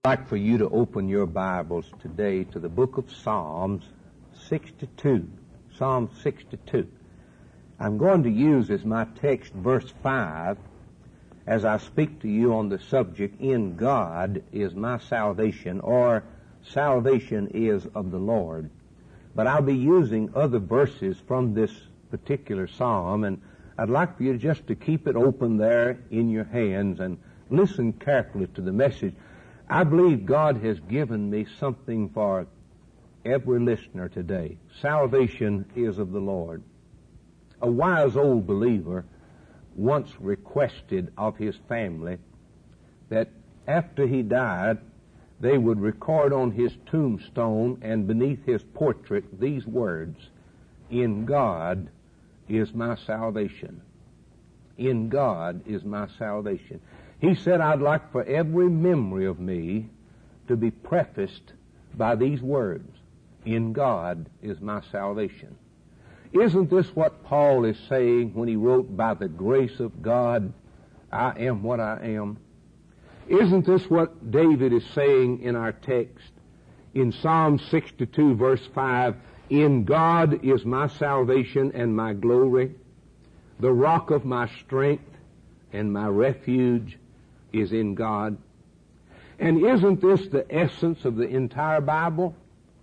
I'd like for you to open your Bibles today to the book of Psalms 62. Psalm 62. I'm going to use as my text verse 5 as I speak to you on the subject, "In God is my salvation," or "Salvation is of the Lord." But I'll be using other verses from this particular psalm, and I'd like for you just to keep it open there in your hands and listen carefully to the message. I believe God has given me something for every listener today. Salvation is of the Lord. A wise old believer once requested of his family that after he died, they would record on his tombstone and beneath his portrait these words, "In God is my salvation." In God is my salvation. He said, I'd like for every memory of me to be prefaced by these words, "In God is my salvation." Isn't this what Paul is saying when he wrote, "By the grace of God, I am what I am"? Isn't this what David is saying in our text? In Psalm 62 verse 5, "In God is my salvation and my glory, the rock of my strength and my refuge is in God." And isn't this the essence of the entire Bible?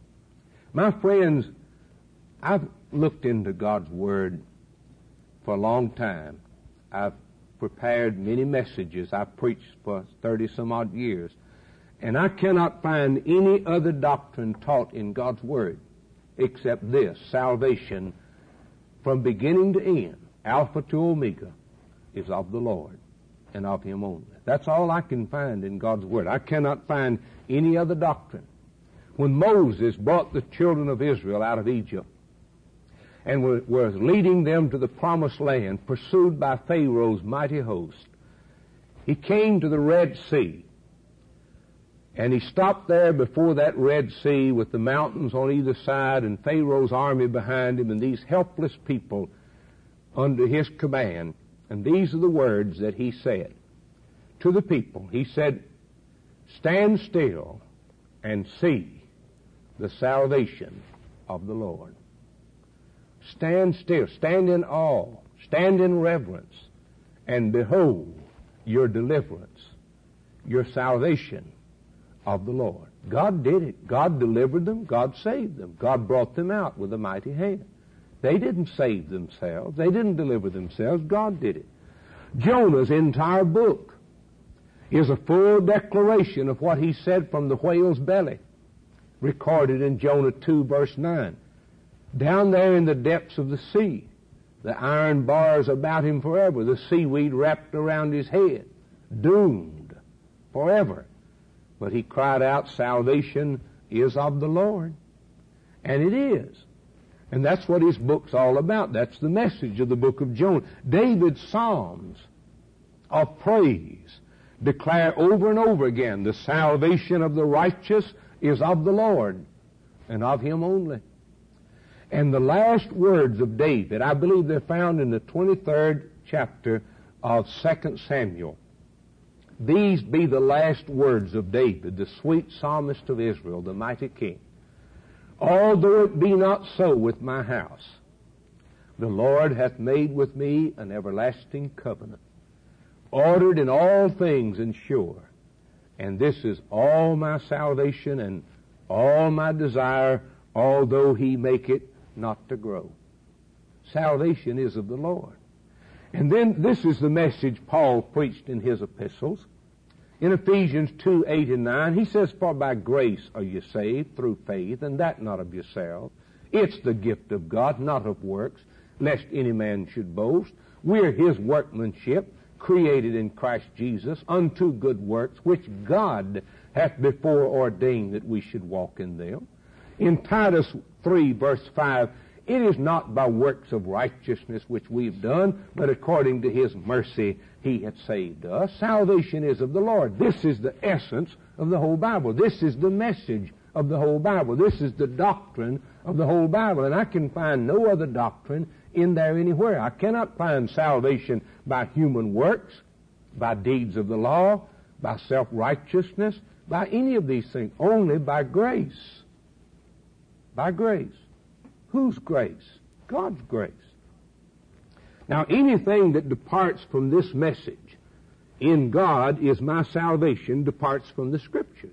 My friends, I've looked into God's Word for a long time. I've prepared many messages. I've preached for 30-some-odd years. And I cannot find any other doctrine taught in God's Word except this: salvation from beginning to end, Alpha to Omega, is of the Lord and of Him only. That's all I can find in God's Word. I cannot find any other doctrine. When Moses brought the children of Israel out of Egypt and was leading them to the promised land, pursued by Pharaoh's mighty host, he came to the Red Sea, and he stopped there before that Red Sea with the mountains on either side and Pharaoh's army behind him and these helpless people under his command. And these are the words that he said to the people. He said, "Stand still and see the salvation of the Lord." Stand still, stand in awe, stand in reverence, and behold your deliverance, your salvation of the Lord. God did it. God delivered them. God saved them. God brought them out with a mighty hand. They didn't save themselves. They didn't deliver themselves. God did it. Jonah's entire book is a full declaration of what he said from the whale's belly, recorded in Jonah 2 verse 9. Down there in the depths of the sea, the iron bars about him forever, the seaweed wrapped around his head, doomed forever. But he cried out, "Salvation is of the Lord." And it is. And that's what his book's all about. That's the message of the book of Jonah. David's psalms of praise declare over and over again, the salvation of the righteous is of the Lord and of Him only. And the last words of David, I believe they're found in the 23rd chapter of 2 Samuel. These be the last words of David, the sweet psalmist of Israel, the mighty king. "Although it be not so with my house, the Lord hath made with me an everlasting covenant, ordered in all things and sure. And this is all my salvation and all my desire, although He make it not to grow." Salvation is of the Lord. And then this is the message Paul preached in his epistles. In Ephesians 2, 8 and 9, he says, "For by grace are you saved through faith, and that not of yourselves. It's the gift of God, not of works, lest any man should boast. We're His workmanship, created in Christ Jesus, unto good works, which God hath before ordained that we should walk in them." In Titus 3, verse 5, "It is not by works of righteousness which we've done, but according to His mercy He hath saved us." Salvation is of the Lord. This is the essence of the whole Bible. This is the message of the whole Bible. This is the doctrine of the whole Bible. And I can find no other doctrine in there anywhere. I cannot find salvation by human works, by deeds of the law, by self-righteousness, by any of these things, only by grace. By grace. Whose grace? God's grace. Now, anything that departs from this message, in God is my salvation, departs from the Scriptures.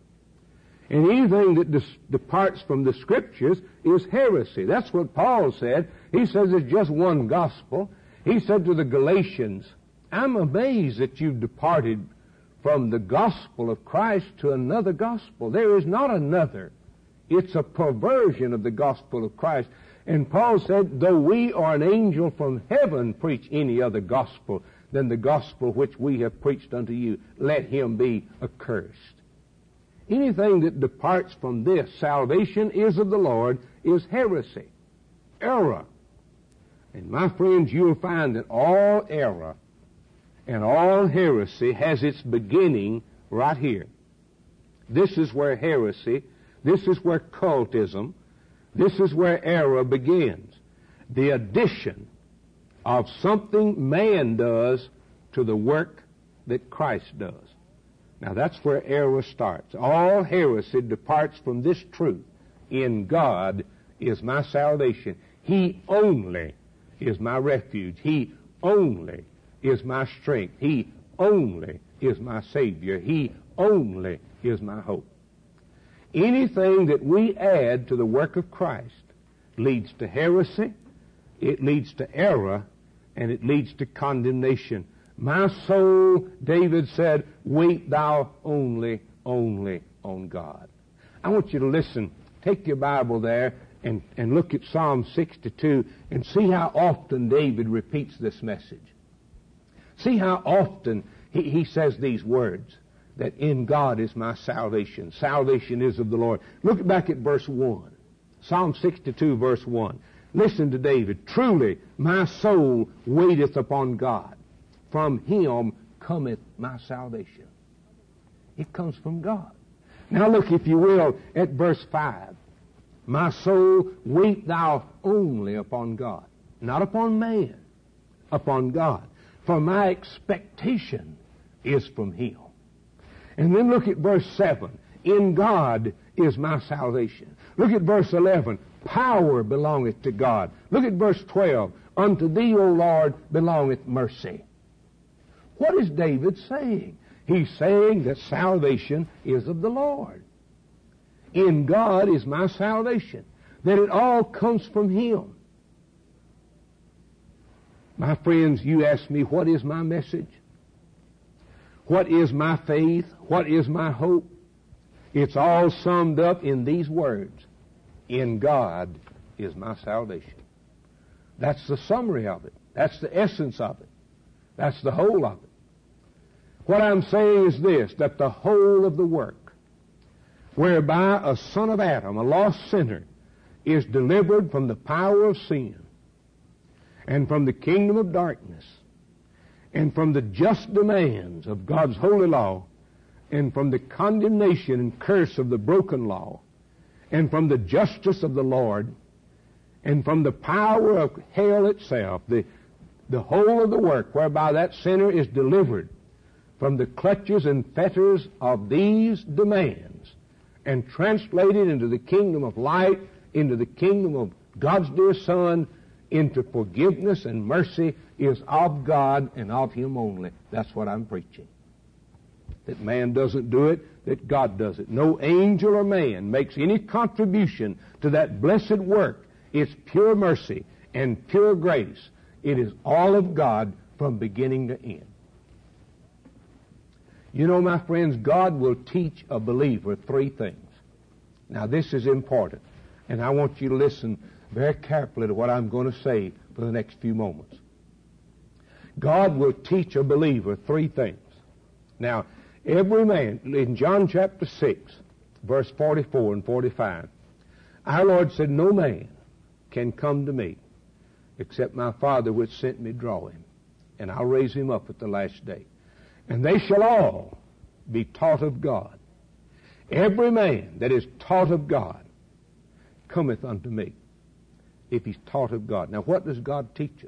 And anything that departs from the Scriptures is heresy. That's what Paul said. He says there's just one gospel. He said to the Galatians, I'm amazed that you've departed from the gospel of Christ to another gospel. There is not another. It's a perversion of the gospel of Christ. And Paul said, though we or an angel from heaven preach any other gospel than the gospel which we have preached unto you, let him be accursed. Anything that departs from this, salvation is of the Lord, is heresy, error. And my friends, you'll find that all error and all heresy has its beginning right here. This is where heresy, this is where cultism, this is where error begins. The addition of something man does to the work that Christ does. Now that's where error starts. All heresy departs from this truth. In God is my salvation. He only is my refuge. He only is my strength. He only is my Savior. He only is my hope. Anything that we add to the work of Christ leads to heresy, it leads to error, and it leads to condemnation. My soul, David said, wait thou only on God. I want you to listen. Take your Bible there and look at Psalm 62 and see how often David repeats this message. See how often he says these words, that in God is my salvation. Salvation is of the Lord. Look back at verse 1. Psalm 62, verse 1. Listen to David. Truly, my soul waiteth upon God. From him cometh my salvation. It comes from God. Now look, if you will, at verse 5. My soul, wait thou only upon God. Not upon man, upon God. For my expectation is from him. And then look at verse 7. In God is my salvation. Look at verse 11. Power belongeth to God. Look at verse 12. Unto thee, O Lord, belongeth mercy. What is David saying? He's saying that salvation is of the Lord. In God is my salvation. That it all comes from him. My friends, you ask me, what is my message? What is my faith? What is my hope? It's all summed up in these words. In God is my salvation. That's the summary of it. That's the essence of it. That's the whole of it. What I'm saying is this, that the whole of the work whereby a son of Adam, a lost sinner, is delivered from the power of sin and from the kingdom of darkness and from the just demands of God's holy law and from the condemnation and curse of the broken law and from the justice of the Lord and from the power of hell itself, the whole of the work whereby that sinner is delivered from the clutches and fetters of these demands and translated into the kingdom of light, into the kingdom of God's dear Son, into forgiveness and mercy is of God and of him only. That's what I'm preaching. That man doesn't do it, that God does it. No angel or man makes any contribution to that blessed work. It's pure mercy and pure grace. It is all of God from beginning to end. You know, my friends, God will teach a believer three things. Now, this is important, and I want you to listen very carefully to what I'm going to say for the next few moments. God will teach a believer three things. Now, every man, in John chapter 6, verse 44 and 45, our Lord said, no man can come to me except my Father which sent me draw him, and I'll raise him up at the last day. And they shall all be taught of God. Every man that is taught of God cometh unto me, if he's taught of God. Now, what does God teach us?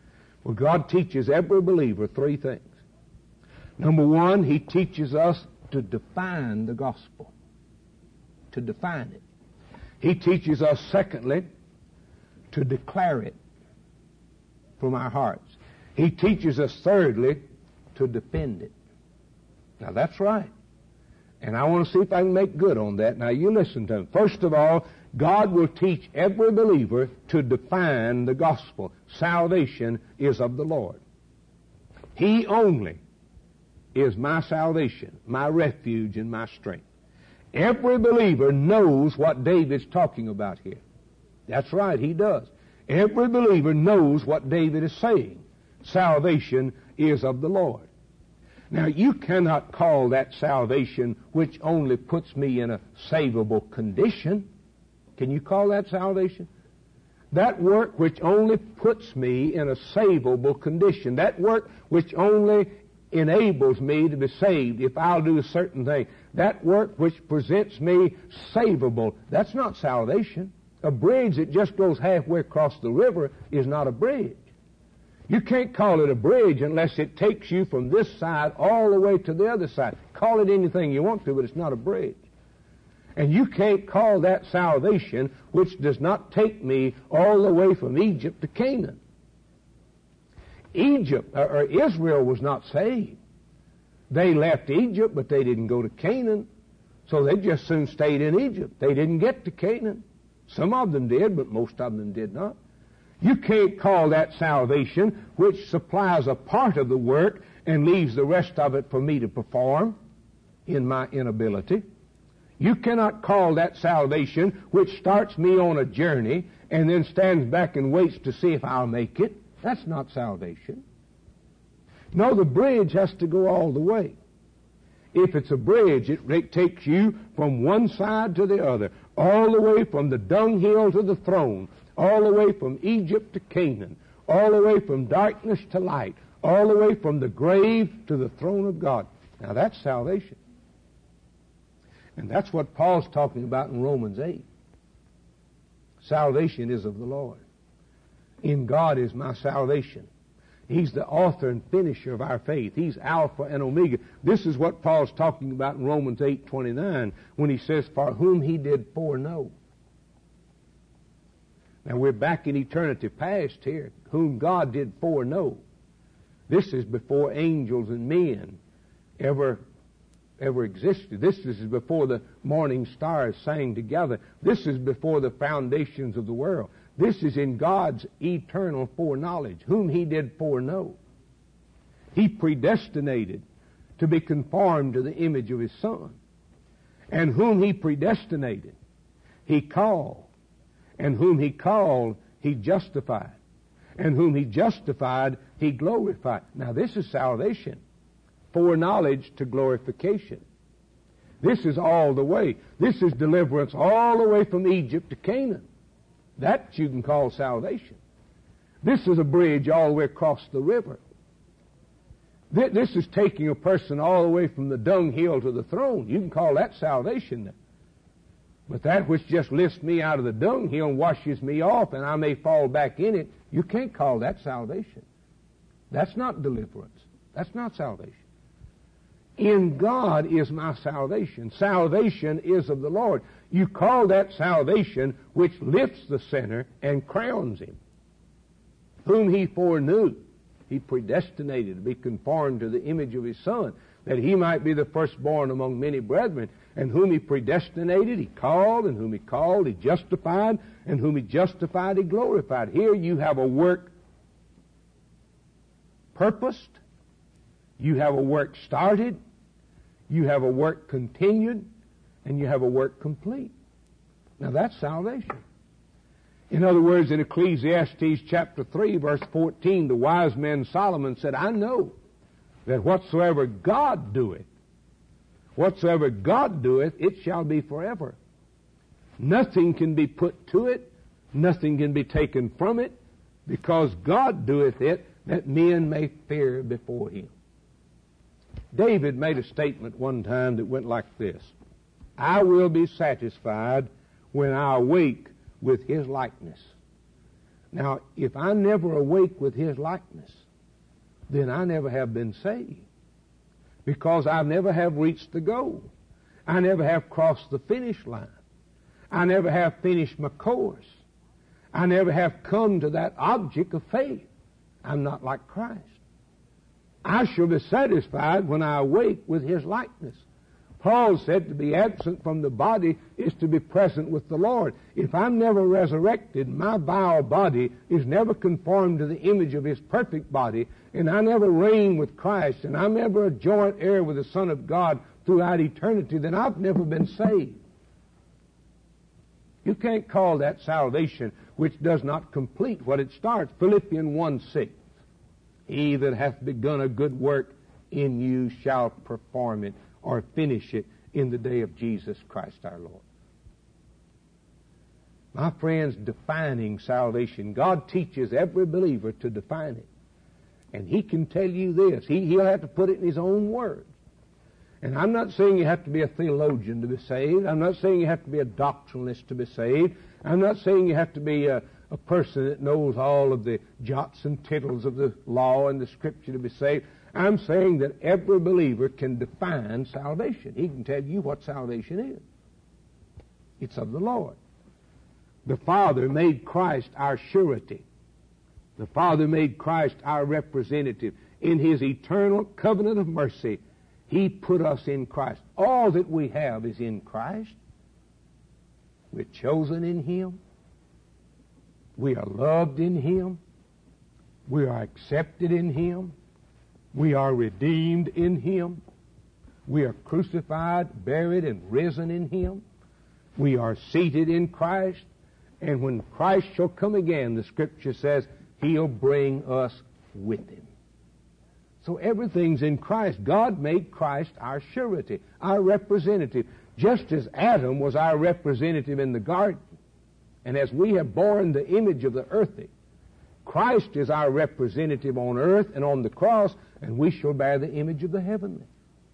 Well, God teaches every believer three things. Number one, he teaches us to define the gospel. To define it. He teaches us, secondly, to declare it from our hearts. He teaches us, thirdly, to defend it. Now that's right. And I want to see if I can make good on that. Now you listen to him. First of all, God will teach every believer to define the gospel. Salvation is of the Lord. He only is my salvation, my refuge, and my strength. Every believer knows what David's talking about here. That's right, he does. Every believer knows what David is saying. Salvation is of the Lord. Now, you cannot call that salvation which only puts me in a savable condition. Can you call that salvation? That work which only puts me in a savable condition. That work which only enables me to be saved if I'll do a certain thing. That work which presents me savable. That's not salvation. A bridge that just goes halfway across the river is not a bridge. You can't call it a bridge unless it takes you from this side all the way to the other side. Call it anything you want to, but it's not a bridge. And you can't call that salvation which does not take me all the way from Egypt to Canaan. Israel was not saved. They left Egypt, but they didn't go to Canaan. So they just soon stayed in Egypt. They didn't get to Canaan. Some of them did, but most of them did not. You can't call that salvation which supplies a part of the work and leaves the rest of it for me to perform in my inability. You cannot call that salvation which starts me on a journey and then stands back and waits to see if I'll make it. That's not salvation. No, the bridge has to go all the way. If it's a bridge, it takes you from one side to the other, all the way from the dunghill to the throne, all the way from Egypt to Canaan, all the way from darkness to light, all the way from the grave to the throne of God. Now that's salvation. And that's what Paul's talking about in Romans 8. Salvation is of the Lord. In God is my salvation. He's the author and finisher of our faith. He's Alpha and Omega. This is what Paul's talking about in Romans 8:29 when he says, for whom he did foreknow. Now we're back in eternity past here. Whom God did foreknow. This is before angels and men ever existed. This is before the morning stars sang together. This is before the foundations of the world. This is in God's eternal foreknowledge, whom he did foreknow. He predestinated to be conformed to the image of his Son. And whom he predestinated, he called. And whom he called, he justified. And whom he justified, he glorified. Now this is salvation. Foreknowledge to glorification. This is all the way. This is deliverance all the way from Egypt to Canaan. That you can call salvation. This is a bridge all the way across the river. This is taking a person all the way from the dunghill to the throne. You can call that salvation then. But that which just lifts me out of the dunghill and washes me off and I may fall back in it, you can't call that salvation. That's not deliverance. That's not salvation. In God is my salvation. Salvation is of the Lord. You call that salvation which lifts the sinner and crowns him. Whom he foreknew, he predestinated to be conformed to the image of his Son, that he might be the firstborn among many brethren. And whom he predestinated, he called, and whom he called, he justified, and whom he justified, he glorified. Here you have a work purposed, you have a work started, you have a work continued, and you have a work complete. Now that's salvation. In other words, in Ecclesiastes chapter 3, verse 14, the wise man Solomon said, I know that whatsoever God doeth, it shall be forever. Nothing can be put to it, nothing can be taken from it, because God doeth it, that men may fear before him. David made a statement one time that went like this: I will be satisfied when I awake with his likeness. Now, if I never awake with his likeness, then I never have been saved. because I never have reached the goal. I never have crossed the finish line. I never have finished my course. I never have come to that object of faith. I'm not like Christ. I shall be satisfied when I awake with His likeness. Paul said to be absent from the body is to be present with the Lord. If I'm never resurrected, my vile body is never conformed to the image of His perfect body, and I never reign with Christ, and I'm never a joint heir with the Son of God throughout eternity, then I've never been saved. You can't call that salvation which does not complete what it starts. Philippians 1:6. He that hath begun a good work in you shall perform it or finish it in the day of Jesus Christ our Lord. My friends, defining salvation. God teaches every believer to define it. And He can tell you this. He'll have to put it in His own words. And I'm not saying you have to be a theologian to be saved. I'm not saying you have to be a doctrinalist to be saved. I'm not saying you have to be a person that knows all of the jots and tittles of the law and the Scripture to be saved. I'm saying that every believer can define salvation. He can tell you what salvation is. It's of the Lord. The Father made Christ our surety. The Father made Christ our representative. In His eternal covenant of mercy, He put us in Christ. All that we have is in Christ. We're chosen in Him. We are loved in Him. We are accepted in Him. We are redeemed in Him. We are crucified, buried, and risen in Him. We are seated in Christ. And when Christ shall come again, the Scripture says, He'll bring us with Him. So everything's in Christ. God made Christ our surety, our representative, just as Adam was our representative in the garden. And as we have borne the image of the earthly, Christ is our representative on earth and on the cross, and we shall bear the image of the heavenly.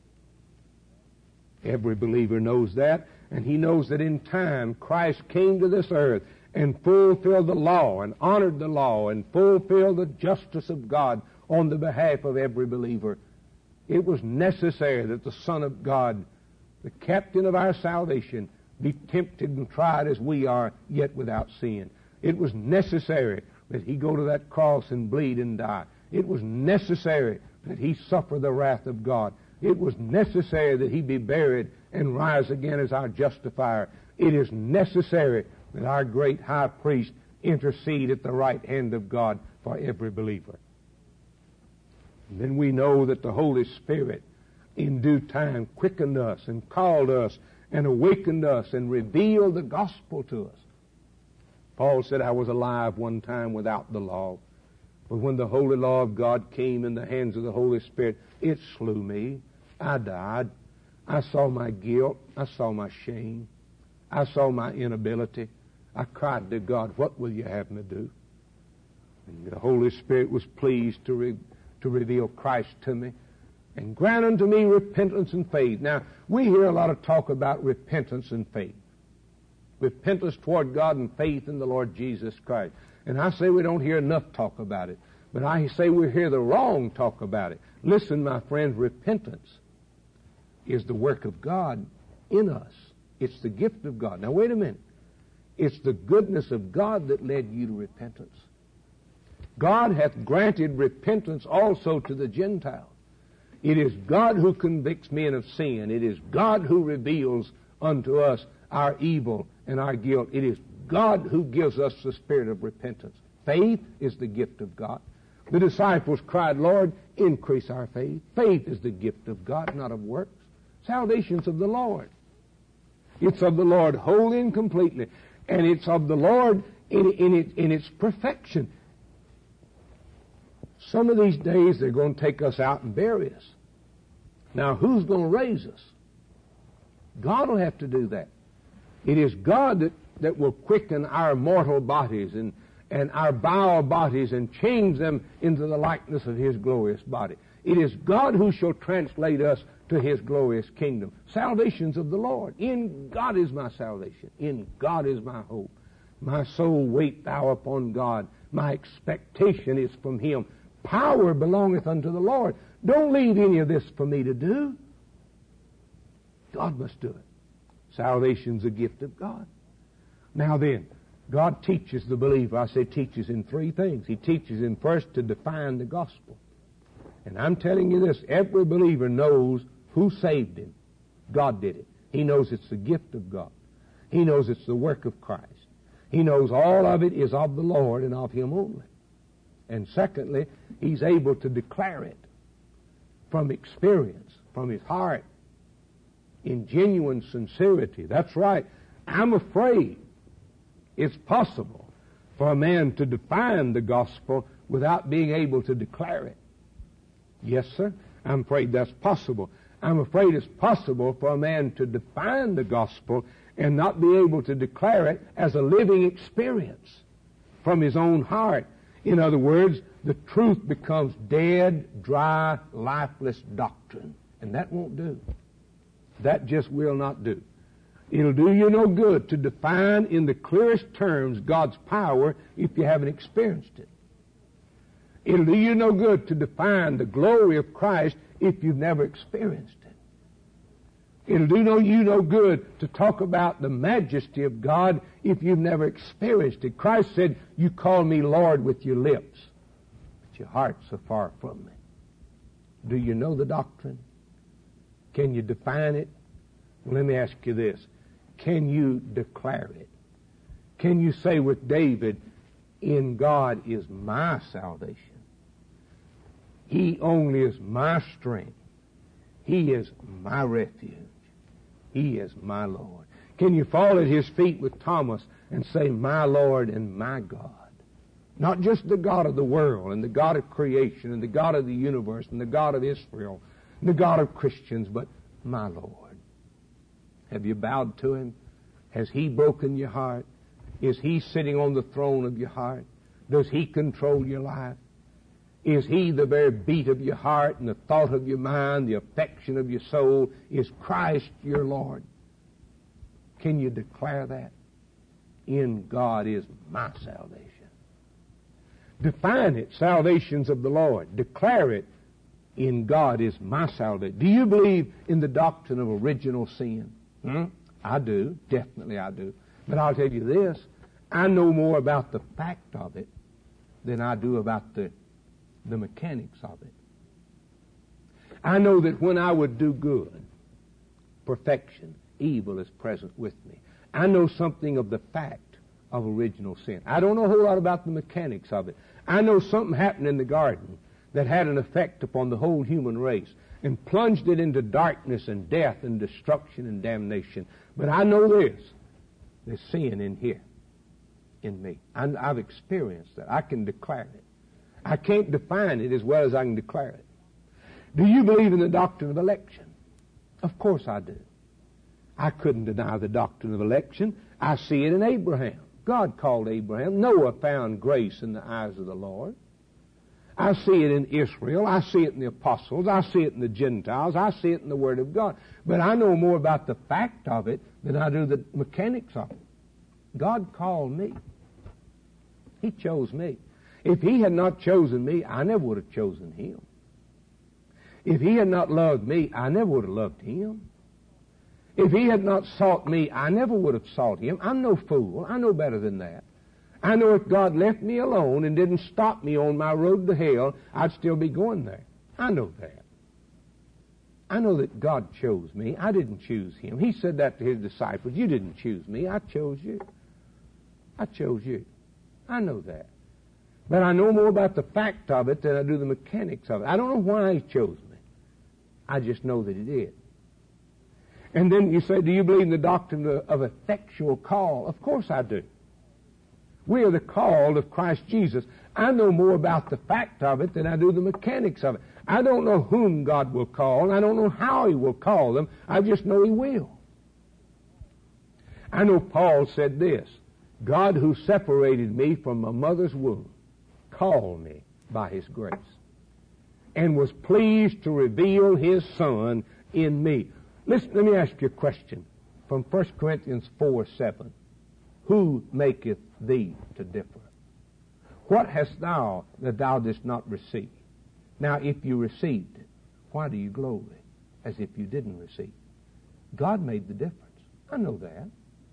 Every believer knows that, and he knows that in time Christ came to this earth and fulfilled the law and honored the law and fulfilled the justice of God on the behalf of every believer. It was necessary that the Son of God, the captain of our salvation, be tempted and tried as we are, yet without sin. It was necessary that He go to that cross and bleed and die. It was necessary that He suffer the wrath of God. It was necessary that He be buried and rise again as our justifier. It is necessary that our great high priest intercede at the right hand of God for every believer. And then we know that the Holy Spirit in due time quickened us and called us and awakened us and revealed the gospel to us. Paul said, I was alive one time without the law, but when the holy law of God came in the hands of the Holy Spirit, it slew me. I died. I saw my guilt. I saw my shame. I saw my inability. I cried to God, what will you have me do? And the Holy Spirit was pleased to reveal Christ to me and grant unto me repentance and faith. Now, we hear a lot of talk about repentance and faith. Repentance toward God and faith in the Lord Jesus Christ. And I say we don't hear enough talk about it. But I say we hear the wrong talk about it. Listen, my friends, repentance is the work of God in us. It's the gift of God. Now, wait a minute. It's the goodness of God that led you to repentance. God hath granted repentance also to the Gentiles. It is God who convicts men of sin. It is God who reveals unto us our evil and our guilt. It is God who gives us the spirit of repentance. Faith is the gift of God. The disciples cried, Lord, increase our faith. Faith is the gift of God, not of works. Salvation's of the Lord. It's of the Lord wholly and completely. And it's of the Lord in its perfection. Some of these days they're going to take us out and bury us. Now, who's going to raise us? God will have to do that. It is God that will quicken our mortal bodies and our vile bodies and change them into the likeness of His glorious body. It is God who shall translate us to His glorious kingdom. Salvation's of the Lord. In God is my salvation. In God is my hope. My soul wait thou upon God. My expectation is from Him. Power belongeth unto the Lord. Don't leave any of this for me to do. God must do it. Salvation's a gift of God. Now then, God teaches the believer. I say teaches in three things. He teaches him first to define the gospel. And I'm telling you this, every believer knows who saved him. God did it. He knows it's the gift of God. He knows it's the work of Christ. He knows all of it is of the Lord and of Him only. And secondly, he's able to declare it from experience, from his heart, in genuine sincerity. That's right. I'm afraid it's possible for a man to define the gospel without being able to declare it. Yes, sir, I'm afraid that's possible. I'm afraid it's possible for a man to define the gospel and not be able to declare it as a living experience from his own heart. In other words, the truth becomes dead, dry, lifeless doctrine. And that won't do. That just will not do. It'll do you no good to define in the clearest terms God's power if you haven't experienced it. It'll do you no good to define the glory of Christ if you've never experienced it. It'll do you no good to talk about the majesty of God if you've never experienced it. Christ said, you call me Lord with your lips, but your heart's so far from me. Do you know the doctrine? Can you define it? Well, let me ask you this. Can you declare it? Can you say with David, in God is my salvation. He only is my strength. He is my refuge. He is my Lord. Can you fall at His feet with Thomas and say, my Lord and my God? Not just the God of the world and the God of creation and the God of the universe and the God of Israel and the God of Christians, but my Lord. Have you bowed to Him? Has He broken your heart? Is He sitting on the throne of your heart? Does He control your life? Is He the very beat of your heart and the thought of your mind, the affection of your soul? Is Christ your Lord? Can you declare that? In God is my salvation. Define it, salvations of the Lord. Declare it, in God is my salvation. Do you believe in the doctrine of original sin? I do. Definitely I do. But I'll tell you this. I know more about the fact of it than I do about the mechanics of it. I know that when I would do good, perfection, evil is present with me. I know something of the fact of original sin. I don't know a whole lot about the mechanics of it. I know something happened in the garden that had an effect upon the whole human race and plunged it into darkness and death and destruction and damnation. But I know this. There's sin in here, in me. I've experienced that. I can declare it. I can't define it as well as I can declare it. Do you believe in the doctrine of election? Of course I do. I couldn't deny the doctrine of election. I see it in Abraham. God called Abraham. Noah found grace in the eyes of the Lord. I see it in Israel. I see it in the apostles. I see it in the Gentiles. I see it in the Word of God. But I know more about the fact of it than I do the mechanics of it. God called me. He chose me. If He had not chosen me, I never would have chosen Him. If He had not loved me, I never would have loved Him. If He had not sought me, I never would have sought Him. I'm no fool. I know better than that. I know if God left me alone and didn't stop me on my road to hell, I'd still be going there. I know that. I know that God chose me. I didn't choose Him. He said that to His disciples. You didn't choose me. I chose you. I chose you. I know that. But I know more about the fact of it than I do the mechanics of it. I don't know why He chose me. I just know that He did. And then you say, do you believe in the doctrine of effectual call? Of course I do. We are the called of Christ Jesus. I know more about the fact of it than I do the mechanics of it. I don't know whom God will call, and I don't know how He will call them. I just know He will. I know Paul said this, God who separated me from my mother's womb called me by His grace and was pleased to reveal His Son in me. Listen, let me ask you a question from 1 Corinthians 4:7. Who maketh thee to differ? What hast thou that thou didst not receive? Now, if you received it, why do you glory as if you didn't receive? God made the difference. I know that.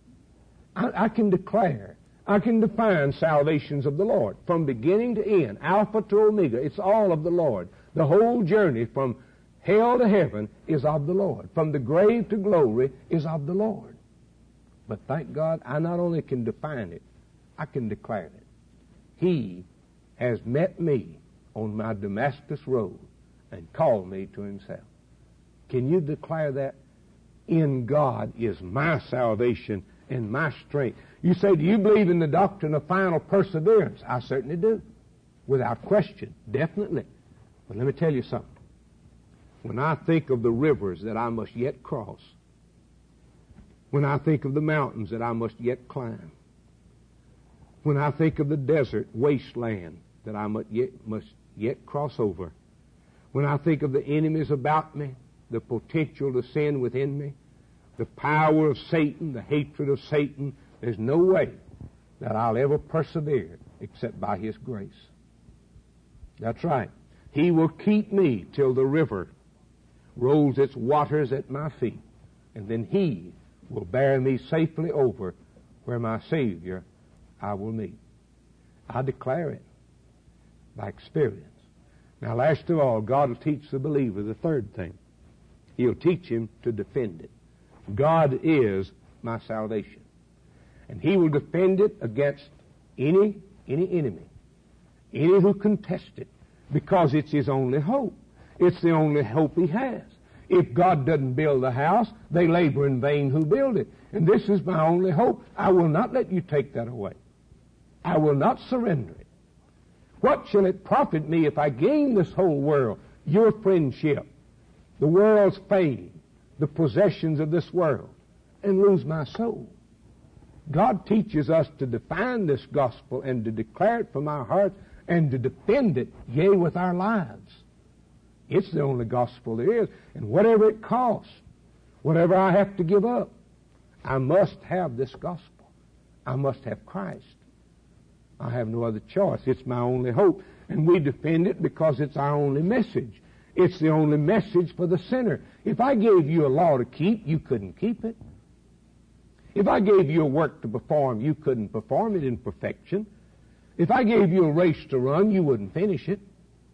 I can declare, I can define salvations of the Lord from beginning to end, Alpha to Omega. It's all of the Lord. The whole journey from hell to heaven is of the Lord. From the grave to glory is of the Lord. But thank God, I not only can define it, I can declare it. He has met me on my Damascus road and called me to himself. Can you declare that? In God is my salvation and my strength. You say, do you believe in the doctrine of final perseverance? I certainly do. Without question, definitely. But let me tell you something. When I think of the rivers that I must yet cross, when I think of the mountains that I must yet climb, when I think of the desert wasteland that I must yet cross over, when I think of the enemies about me, the potential to sin within me, the power of Satan, the hatred of Satan, there's no way that I'll ever persevere except by his grace. That's right. He will keep me till the river rolls its waters at my feet, and then he will bear me safely over where my Savior I will meet. I declare it by experience. Now, last of all, God will teach the believer the third thing. He'll teach him to defend it. God is my salvation. And he will defend it against any enemy, any who contest it, because it's his only hope. It's the only hope he has. If God doesn't build the house, they labor in vain who build it. And this is my only hope. I will not let you take that away. I will not surrender it. What shall it profit me if I gain this whole world, your friendship, the world's fame, the possessions of this world, and lose my soul? God teaches us to define this gospel and to declare it from our hearts and to defend it, yea, with our lives. It's the only gospel there is. And whatever it costs, whatever I have to give up, I must have this gospel. I must have Christ. I have no other choice. It's my only hope. And we defend it because it's our only message. It's the only message for the sinner. If I gave you a law to keep, you couldn't keep it. If I gave you a work to perform, you couldn't perform it in perfection. If I gave you a race to run, you wouldn't finish it.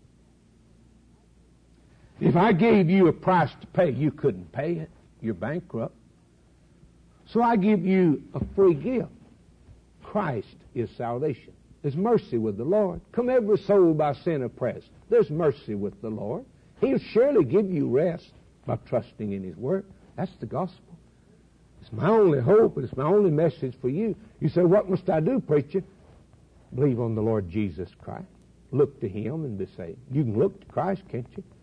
If I gave you a price to pay, you couldn't pay it. You're bankrupt. So I give you a free gift. Christ is salvation. There's mercy with the Lord. Come every soul by sin oppressed. There's mercy with the Lord. He'll surely give you rest by trusting in his word. That's the gospel. It's my only hope, and it's my only message for you. You say, what must I do, preacher? Believe on the Lord Jesus Christ. Look to him and be saved. You can look to Christ, can't you?